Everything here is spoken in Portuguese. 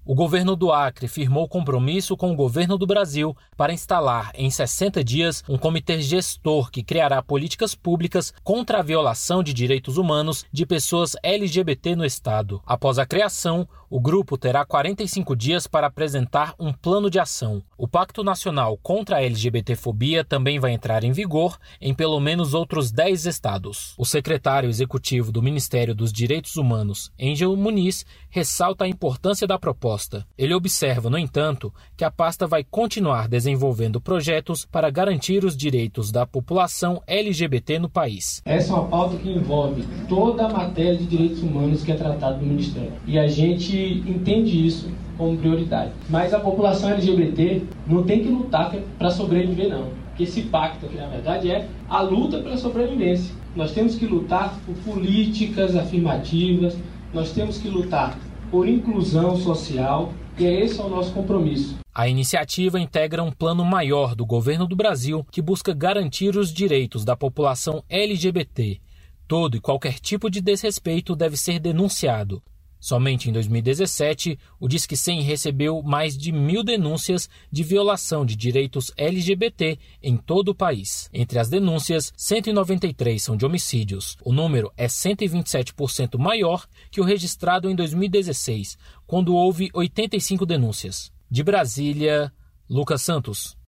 O governo do Acre firmou compromisso com o governo do Brasil para instalar, em 60 dias, um comitê gestor que criará políticas públicas contra a violação de direitos humanos de pessoas LGBT no estado. Após a criação, o grupo terá 45 dias para apresentar um plano de ação. O Pacto Nacional contra a LGBTfobia também vai entrar em vigor em pelo menos outros 10 estados. O secretário executivo do Ministério dos Direitos Humanos, Ângelo Muniz, ressalta a importância da proposta. Ele observa, no entanto, que a pasta vai continuar desenvolvendo projetos para garantir os direitos da população LGBT no país. Essa é uma pauta que envolve toda a matéria de direitos humanos que é tratada no Ministério. E a gente entende isso como prioridade. Mas a população LGBT não tem que lutar para sobreviver, não. Porque esse pacto aqui, na verdade, é a luta pela sobrevivência. Nós temos que lutar por políticas afirmativas, nós temos que lutar por inclusão social, e esse é o nosso compromisso. A iniciativa integra um plano maior do governo do Brasil que busca garantir os direitos da população LGBT. Todo e qualquer tipo de desrespeito deve ser denunciado. Somente em 2017, o Disque 100 recebeu mais de 1.000 denúncias de violação de direitos LGBT em todo o país. Entre as denúncias, 193 são de homicídios. O número é 127% maior que o registrado em 2016, quando houve 85 denúncias. De Brasília, Lucas Santos.